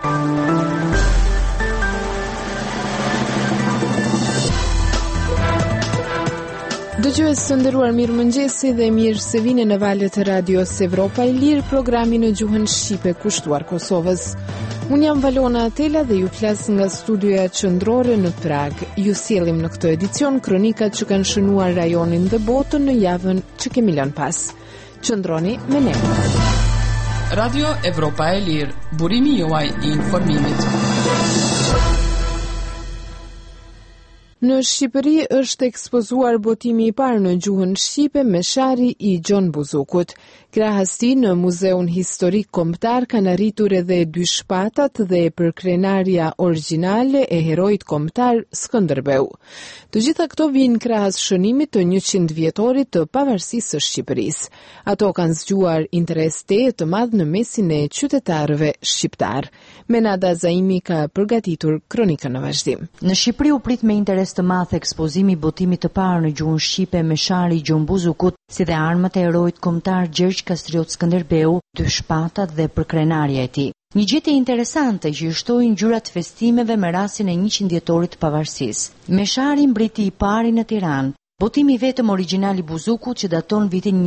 Dëgjues të nderuar, mirëmëngjesi dhe mirë se vini në valët e Radios Evropa e Lirë, programi në gjuhën shqipe kushtuar Kosovës. Unë jam Valona Atela dhe ju flas nga studioja qendrore në Prag. Ju sjellim në këtë edicion kronikat që kanë shënuar rajonin dhe botën në javën që kemi lënë pas. Qëndroni me ne. Radio Evropa e Lirë, burimi juaj i informimit. Në Shqipëri është ekspozuar botimi i parë në gjuhën shqipe Meshari i Gjon Buzukut. Krahasi në Muzeun Historik Kombëtar kanë arritur edhe 2 shpatat dhe përkrenaria origjinale e heroit kombëtar Skënderbeu. Të gjitha këto vijnë krahas shënimit të 100 vjetorit të pavarësisë së Shqipërisë. Ato kanë zgjuar interes të madh në mesin e qytetarëve shqiptar. Menada Zaimi ka përgatitur kronikën në vazhdim. Në Shqipëri u prit me interes të madh ekspozimi i botimit të parë në gjuhën shqipe Meshari i Gjon Buzukut, si dhe armët e heroit kombëtar Gjergj Kastriot Skënderbeu, 2 shpatat dhe përkrenarja e tij. Një gjetje interesante që i shtoi ngjyrat festimeve me rastin e 100 vjetorit të pavarësisë. Meshari mbriti i pari në Tiranë, botimi vetëm origjinal i Buzukut që daton vitin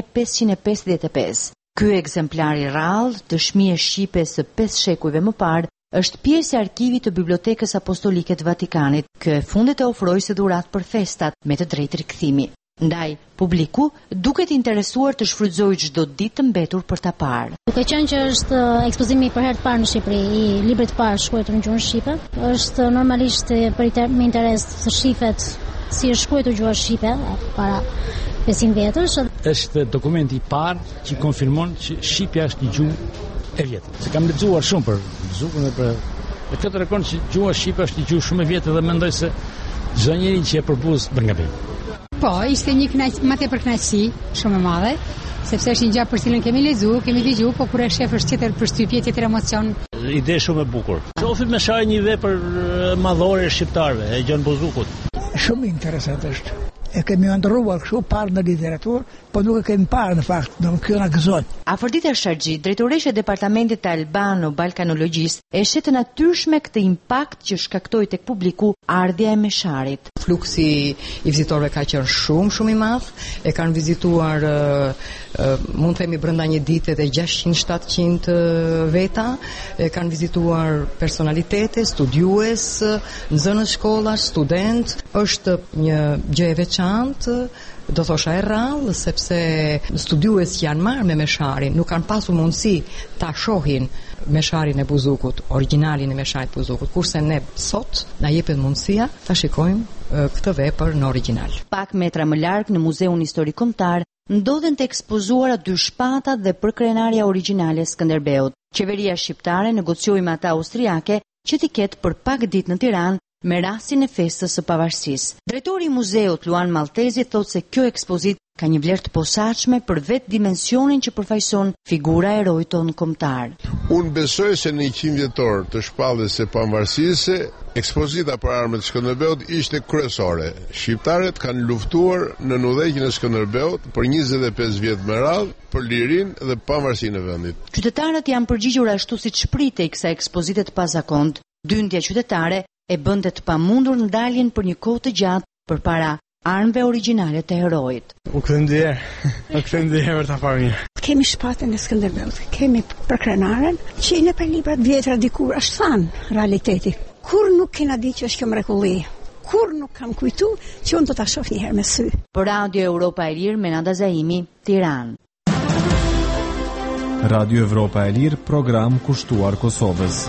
1555. Ky ekzemplar i rrallë, dëshmi e shqipe së 5 shekujve më parë, është pjesë e arkivit të Bibliotekës Apostolike të Vatikanit. Kjo e fundit e ofroi si dhuratë për festat me të drejtë rikthimi. Ndaj, publiku duket interesuar të shfrytëzojë çdo ditë të mbetur për ta parë. Duke qenë që është ekspozimi për herë të parë në Shqipëri i librit të parë shkruar në gjuhën shqipe, është normalisht me interes të shifet si është shkruar gjuha shqipe para 500 vjetësh. Është dokumenti i parë që konfirmon që shqipja është një gjuhë e vjetër. Se kam lexuar shumë për Buzukun dhe për këtë rekord që gjuha shqipe është një gjuhë shumë e vjetër dhe mendoj se çdo njeri që e përbuz bën gabim. Po, ishte një më tepër kënaqësi shumë e madhe, sepse është një gjë për cilën kemi lexuar, kemi dëgjuar, po kur e shef është tjetër përshtypje, tjetër emocion. Ide shumë e bukur. Qofit me shaj një vepër madhore e shqiptarëve, e Gjon Buzukut. Shumë interesant është. E kemi ndërruar kështu parë në literaturë, po nuk e kemi parë në fakt, do kjo na gëzon. Afrodita Sharxhi, drejtoresha e Departamentit të Albano-Balkanologjisë, e shet të natyrshme këtë impakt që shkaktoi tek publiku ardhja e Mesharit. Fluksi i vizitorëve ka qenë shumë i madh, e kanë vizituar mund të themi brenda një dite dhe 600-700 veta, e kanë vizituar personalitete, studiues, nxënës shkollash, student. Është një gjë e veçantë, do thosha e rrallë, sepse studiues që janë marrë me Mesharin nuk kanë pasur mundësi ta shohin Mesharin e Buzukut, origjinalin e Mesharit Buzukut, kurse ne sot na jepet mundësia ta shikojmë këtë vepër në origjinal. Pak metra më larg në Muzeun Historik Kombëtar ndodhen të ekspozuara 2 shpatat dhe përkrenaria origjinale e Skënderbeut. Qeveria shqiptare negocioi me ata austriake që t'i ketë për pak ditë në Tiranë me rastin e festës së pavarësisë. Drejtori i muzeut Luan Maltezi thotë se kjo ekspozitë ka një vlerë të posaçme për vetë dimensionin që përfaqëson figura e heroit ton kombëtar. Unë besoj se në 100 vjetor të shpalljes së pavarësisë, ekspozita për armët e Skënderbeut ishte kryesore. Shqiptarët kanë luftuar në udhëheqjen e Skënderbeut për 25 vjet me radhë për lirinë dhe pavarësinë e vendit. Qytetarët janë përgjigjur ashtu siç shpritej kësaj ekspozite të pazakontë. Dyndja qytetare e bënte të pamundur ndaljen për një kohë të gjatë përpara armëve origjinale të heroit. U këtë ndjerë për ta parë mirë. Kemi shpatën e Skënderbeut, kemi përkrenaren, që në për librat vjetra dikur është thanë realiteti. Kur nuk kena di që është kjo mrekulli, kur nuk kam kujtu që unë do ta shoh një herë me sy. Për Radio Evropa e Lirë, Menada Zaimi, Tiranë. Radio Evropa e Lirë, program kushtuar Kosovës.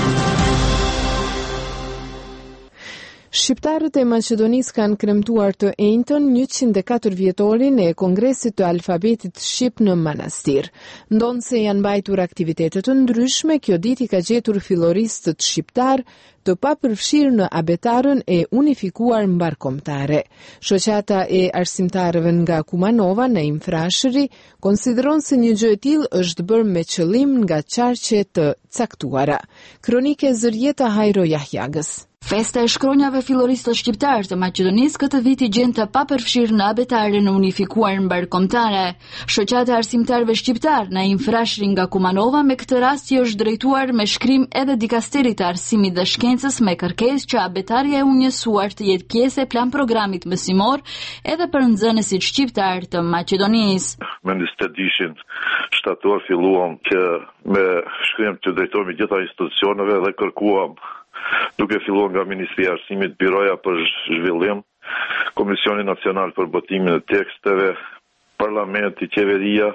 Shqiptarët e Maqedonisë kanë kremtuar të enjtën 104 vjetorin e Kongresit të Alfabetit Shqip në Manastir. Ndonë se janë mbajtur aktivitetet të ndryshme, kjo ditë i ka gjetur filloristët shqiptar të papërfshirë në abetarën e unifikuar mbarkombëtare. Shoqata e arsimtarëve nga Kumanova në Imfrashëri konsideron se një gjë e tillë është bërë me qëllim nga qarqe të caktuara. Kronike Zërjeta Hajro Jahjagës. Festa e shkronjave filloriste shqiptar të Maqedonisë këtë vit i gjen të papërfshirë në abetaren unifikuar mbarkombëtare. Shoqata e arsimtarëve shqiptar Naim Frashëri nga Kumanova me këtë rast i është drejtuar me shkrim edhe dikasterit të arsimit dhe shkencës me kërkesë që abetarja e unjësuar të jetë pjesë e plan programit mësimor edhe për nxënësit shqiptar të Maqedonisë. Me 22 shtator filluam që me shkrim të drejtohemi gjitha institucioneve dhe kërkuam duke filluar nga Ministria e Arsimit, Biroja për Zhvillim, Komisioni Nacional për Botimin e Teksteve, Parlamenti, Qeveria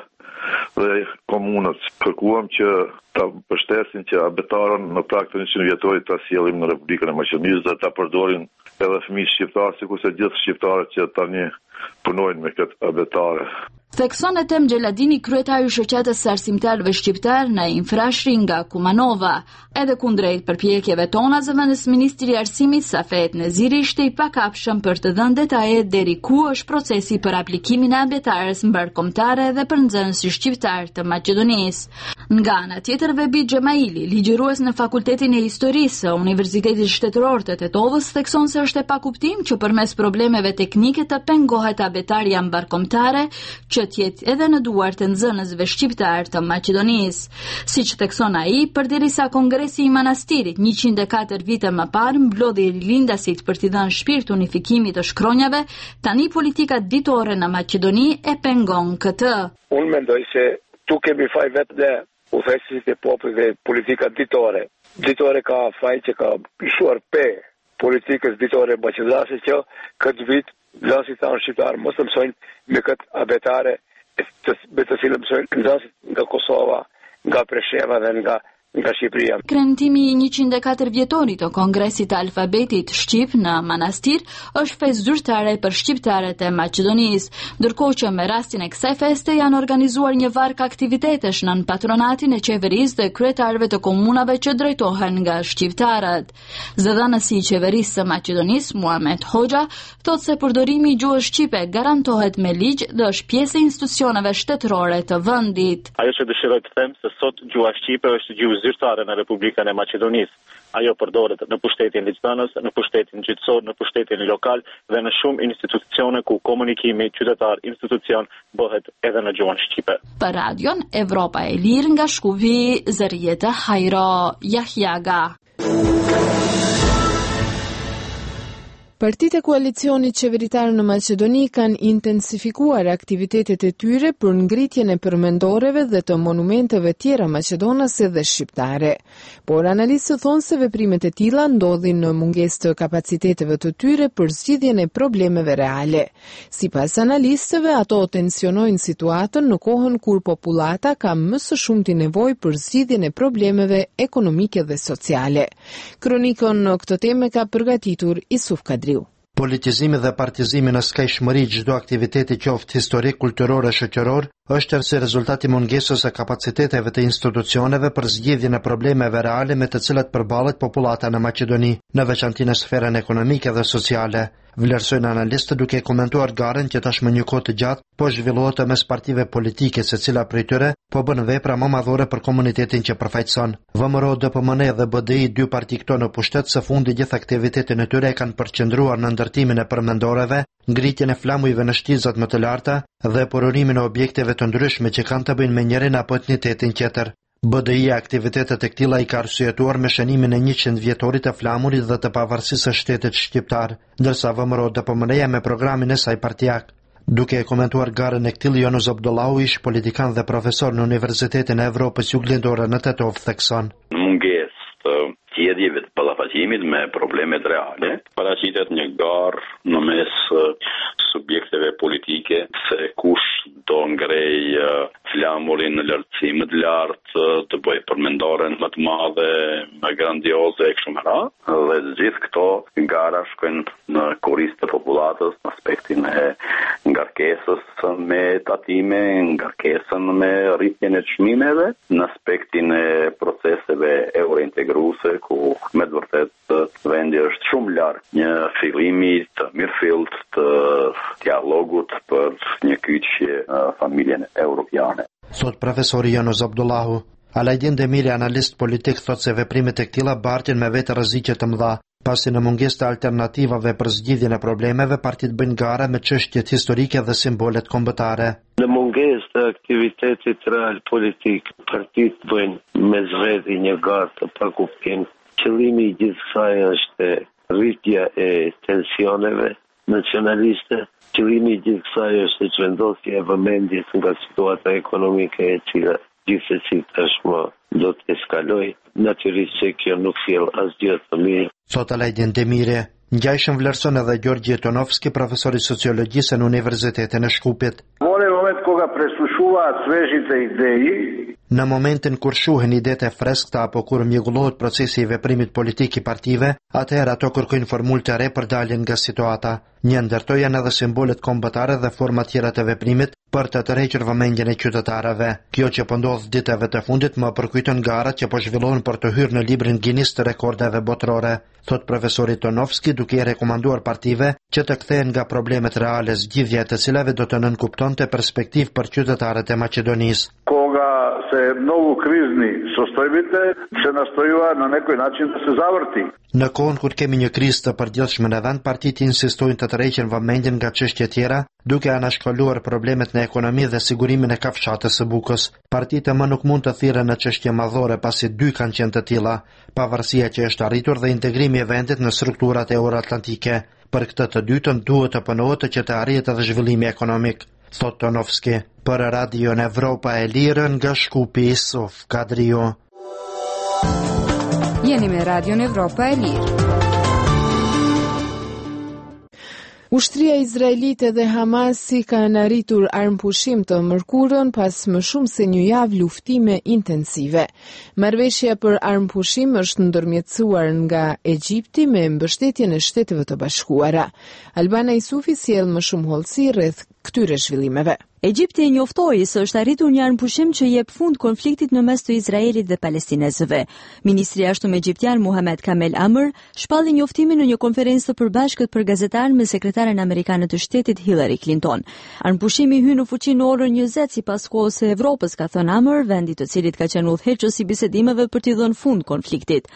dhe komunët. Kërkuam që ta mbështesin që abetarën në prag të 100 vjetorit ta sjellim në Republikën e Maqedonisë dhe ta përdorin edhe fëmijë shqiptarë, sikurse gjithë shqiptarët që tani punojnë me këtë abetare. Thekson Etem Xheladini, kryetari i shoqatës së arsimtarëve shqiptar Naim Frashëri nga Kumanova. Edhe kundrejt përpjekjeve tona, zëvendës ministri i arsimit Safet Neziri ishte i pakapshëm për të dhënë detaje deri ku është procesi për aplikimin e abetarës mbarkombëtare dhe për nxënësit shqiptar të Maqedonisë. Nga ana tjetër, Vebi Xhemaili, ligjërues në Fakultetin e Historisë së Universitetit Shtetëror të Tetovës, thekson se është e pakuptim që përmes problemeve teknike të pengohet abetarja mbarkombëtare që tjetë edhe në duart të nxënësve shqiptar të Maqedonisë. Siç thekson ai, përderisa Kongresi i Manastirit 104 vite më parë mblodhi rilindasit për t'i dhënë shpirt unifikimit të shkronjave, tani politika ditore në Maqedoni e pengon këtë. Unë mendoj se tu kemi faj vetë dhe udhëheqësit e popullit dhe politika ditore. Ditore ka faj që ka pishuar pe politikës ditore maqedonase që këtë vit nxënësit tanë shqiptarë mos të mësojnë me këtë abetare me të cilën mësojnë nxënësit nga Kosova, nga Presheva dhe nga Shqipëria. Kremtimi i 104 vjetorit të Kongresit të Alfabetit Shqip në Manastir është festë zyrtare për shqiptarët e Maqedonisë, ndërkohë që me rastin e kësaj feste janë organizuar një varg aktivitetesh nën patronatin e qeverisë dhe kryetarëve të komunave që drejtohen nga shqiptarët. Zëdhënësi i qeverisë së Maqedonisë, Muhamet Hoxha, thotë se përdorimi i gjuhës shqipe garantohet me ligj dhe është pjesë e institucioneve shtetërore të vendit. Ajo që dëshiroj të them se sot gjuha shqipe është gjuhë zyrtare në Republikën e Maqedonisë. Ajo përdoret në pushtetin ligjvënës, në pushtetin gjyqësor, në pushtetin lokal dhe në shumë institucione ku komunikimi qytetar-institucion bëhet edhe në gjuhën shqipe. Për radion Evropa e Lirë nga Shkuvi, Zërjeta Hajro Jahjaga. Partitë e koalicionit qeveritar në Maqedoni kanë intensifikuar aktivitetet e tyre për ngritjen e përmendoreve dhe të monumenteve tjera maqedonase dhe shqiptare. Por analistët thonë se veprimet e tilla ndodhin në mungesë të kapaciteteve të tyre për zgjidhjen e problemeve reale. Sipas analistëve, ato tensionojnë situatën në kohën kur popullata ka më së shumti nevojë për zgjidhjen e problemeve ekonomike dhe sociale. Kronikën në këtë temë ka përgatitur Isuf Kadri. Politizimi dhe partizimi në skajshmëri çdo aktiviteti qoftë historik, kulturor e shoqëror është tërësi rezultati mungesës së kapaciteteve të institucioneve për zgjidhjen e problemeve reale me të cilat përballet popullata në Maqedoni, në veçantë në sferën ekonomike dhe sociale. Vlerësojnë analistët duke komentuar garën që tashmë një kohë të gjatë po zhvillohet mes partive politike, secila prej tyre po bën vepra më madhore për komunitetin që përfaqëson. VMRO, DPMN dhe BDI, dy parti këto në pushtet, së fundi gjithë aktivitetin e tyre kanë përqendruar në ndërtimin e përmendoreve, ngritjen e flamujve në shtizat më të larta dhe përurimin e objekteve të ndryshme që kanë të bëjnë me njërin apo etnitetin tjetër. BDI aktivitetet e këtilla i ka arsyetuar me shënimin e 100 vjetorit të flamurit dhe të pavarësisë së shtetit shqiptar, ndërsa VMRO DPMN-ja me programin e saj partijak. Duke e komentuar garën e këtij, Jonus Abdullahu, ish politikan dhe profesor në Universitetin e Evropës Juglindore në Tetov, thekson: Mungesë të zgjedhjeve të ballafaqimit me problemet reale, paraqitet një garë në mes subjekteve politike se kush do ngrej flamurin në lartësi më të lartë, të bëj përmendoren më të madhe, më grandioze e kështu me radhë, dhe gjithë këto gara shkojnë në korist të popullatës në aspektin e ngarkesës me tatime, ngarkesën me rritjen e çmimeve, në aspektin e proceseve eurointegruese, ku me të vërtetë vendi është shumë larg një fillimi të mirëfillt të dialogut për një kyçje familjen europiane. Thot profesori Jonus Abdullahu. Alajdin Demiri, analist politik, thot se veprimet e këtilla bartin me vetë rreziqe të mëdha, Pasi në mungesë të alternativave për zgjidhjen e problemeve, partitë bëjnë gara me çështjet historike dhe simbolet kombëtare. Në mungesë të aktivitetit real politik, partitë bëjnë me zvedhi një garë të pakuptim. Qëllimi i gjithë kësaj është rritja e tensioneve nacionaliste. Qëllimi i gjithë kësaj është çvendosja e vëmendjes nga situata ekonomike e cila gjithsesi tashmë do të eskaloj. Natyrisht që kjo nuk sjell asgjë të mirë. Thot Alajdin Demiri. Ngjajshëm vlerëson edhe Gjorgji Tonovski, profesor i sociologjisë në Universitetin e Shkupit. Në momentin kur shuhen idetë e freskëta apo kur mjegullohet procesi i veprimit politik i partive, atëherë ato kërkojnë formulë të re për daljen nga situata. Një ndër to janë edhe simbolet kombëtare dhe forma tjera të veprimit për të tërhequr vëmendjen e qytetarëve. Kjo që po ndodh ditëve të fundit më përkujton garat që po zhvillohen për të hyrë në librin Guinness të rekordeve botërore, thot profesori Tonovski, duke i rekomanduar partive që të kthehen nga problemet reale, zgjidhja e të cilave do të nënkuptonte perspektivë për qytetarët e Maqedonisë. Se mnogo krizni sostojbite se nastojua na nekoj način da se zavrti. Në kohën kur kemi një krizë të përditshme në vend, partitë insistojnë të tërheqin vëmendjen nga çështje tjera, duke anashkolluar problemet në ekonomi dhe sigurimin e kafshatës së Bukës. Partitë më nuk mund të thirren në çështje madhore pasi dy kanë qenë të tilla, pavarësia që është arritur dhe integrimi i vendit në strukturat euroatlantike. Për këtë të dytën duhet të punohet që të arrihet edhe zhvillimi ekonomik, thot Tonovski. Për Radio Evropa e Lirë nga Shkupi, Sof Kadrio. Jeni me Radio Evropa e Lirë. Ushtria izraelite dhe Hamasi kanë arritur armpushim të mërkurën pas më shumë se një javë luftime intensive. Marrëveshja për armpushim është ndërmjetësuar nga Egjipti me mbështetjen e Shteteve të Bashkuara. Albana Isufi sjell më shumë hollësi rreth këtyre zhvillimeve. Egjipti njoftoi se është arritur një armpushim që jep fund konfliktit në mes të Izraelit dhe palestinezëve. Ministri i jashtëm egjiptian Mohamed Kamel Amr shpalli njoftimin në një konferencë të përbashkët për gazetarë me sekretaren amerikane të shtetit Hillary Clinton. Armpushimi hyn në fuqi në orën 20 sipas kohës së Evropës, ka thënë Amr, vendi të cilit ka qenë udhëheqës i bisedimeve për t'i dhënë fund konfliktit.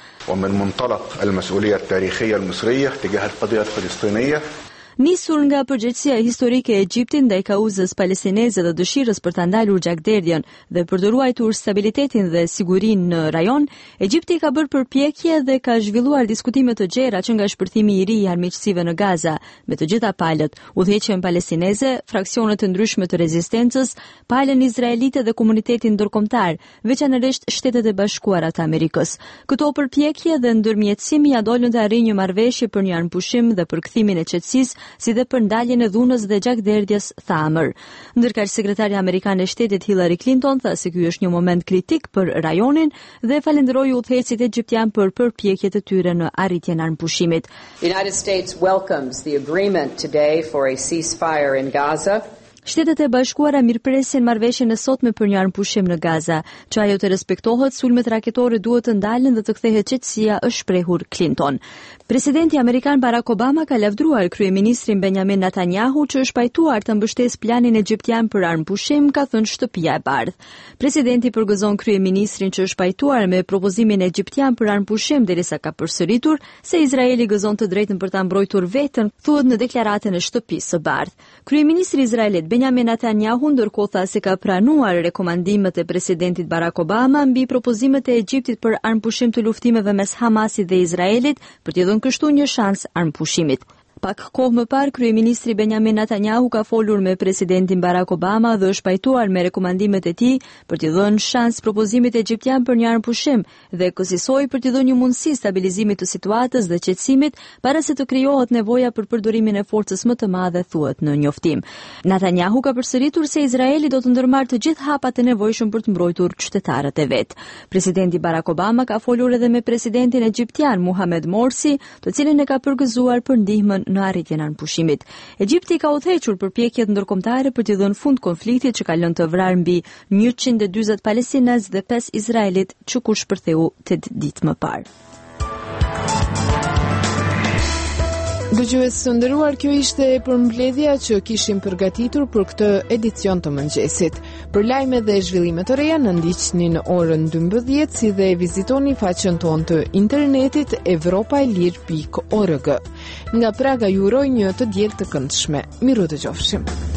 Nisur nga përgjegjësia historike e Egjiptit ndaj kauzës palestineze dhe dëshirës për ta ndalur gjakderdhjen dhe për të ruajtur stabilitetin dhe sigurinë në rajon, Egjipti ka bërë përpjekje dhe ka zhvilluar diskutime të gjera që nga shpërthimi i ri i armiqësive në Gaza, me të gjitha palët, udhëheqjen palestineze, fraksionet të ndryshme të rezistencës, palën izraelite dhe komunitetin ndërkombëtar, veçanërisht Shtetet e Bashkuara të Amerikës. Këto përpjekje dhe ndërmjetësimi ja dolën të arrijë një marrëveshje për një armpushim dhe për kthimin e qetësisë, si dhe për ndaljen e dhunës dhe gjakderdhjes, tha Amr. Ndërkaq sekretari amerikan e shtetit Hillary Clinton tha se ky është një moment kritik për rajonin dhe falenderoi udhëheqësit egjiptian për përpjekjet e tyre në arritjen e armpushimit. The United States welcomes the agreement today for a ceasefire in Gaza. Shtetet e Bashkuara mirëpresin marrëveshjen e sotme për një armpushim në Gaza, që ajo të respektohet, sulmet raketore duhet të ndalen dhe të kthehet qetësia, është shprehur Clinton. Presidenti amerikan Barack Obama ka lavdruar kryeministrin Benjamin Netanyahu që është pajtuar të mbështesë planin egjiptian për armpushim, ka thënë Shtëpia e Bardhë. Presidenti përgëzon kryeministrin që është pajtuar me propozimin egjiptian për armpushim derisa ka përsëritur se Izraeli gëzon të drejtën për ta mbrojtur veten, thuhet në deklaratën e Shtëpisë së Bardhë. Kryeministri i Izraelit Benjamin Netanyahu ndërkohë tha se ka pranuar rekomandimet e presidentit Barack Obama mbi propozimet e Egjiptit për armpushim të luftimeve mes Hamasit dhe Izraelit për t'i dhënë kështu një shans armpushimit. Pak kohë më parë, kryeministri Benjamin Netanyahu ka folur me presidentin Barack Obama dhe është pajtuar me rekomandimet e tij për t'i dhënë shans propozimit egjiptian për një armpushim dhe kësaj për t'i dhënë një mundësi stabilizimit të situatës dhe qetësimit para se të krijohet nevoja për përdorimin e forcës më të madhe, thuhet në njoftim. Netanyahu ka përsëritur se Izraeli do të ndërmarrë të gjithë hapat e nevojshëm për të mbrojtur qytetarët e vet. Presidenti Barack Obama ka folur edhe me presidentin egjiptian Mohamed Morsi, të cilin e ka përgëzuar për ndihmën në arritjen e armpushimit. Egjipti ka udhëhequr përpjekjet ndërkombëtare për t'i dhënë fund konfliktit që ka lënë të vrarë mbi 140 palestinez dhe 5 izraelit që kur shpërtheu 8 ditë më parë. Dëgjues të nderuar, kjo ishte përmbledhja që kishim përgatitur për këtë edicion të mëngjesit. Për lajme dhe zhvillime të reja, na ndiqni në orën 12, si dhe vizitoni faqen tonë të internetit evropailir.org. Nga Praga ju uroj një të diel të këndshme. Miru dëgjofshim.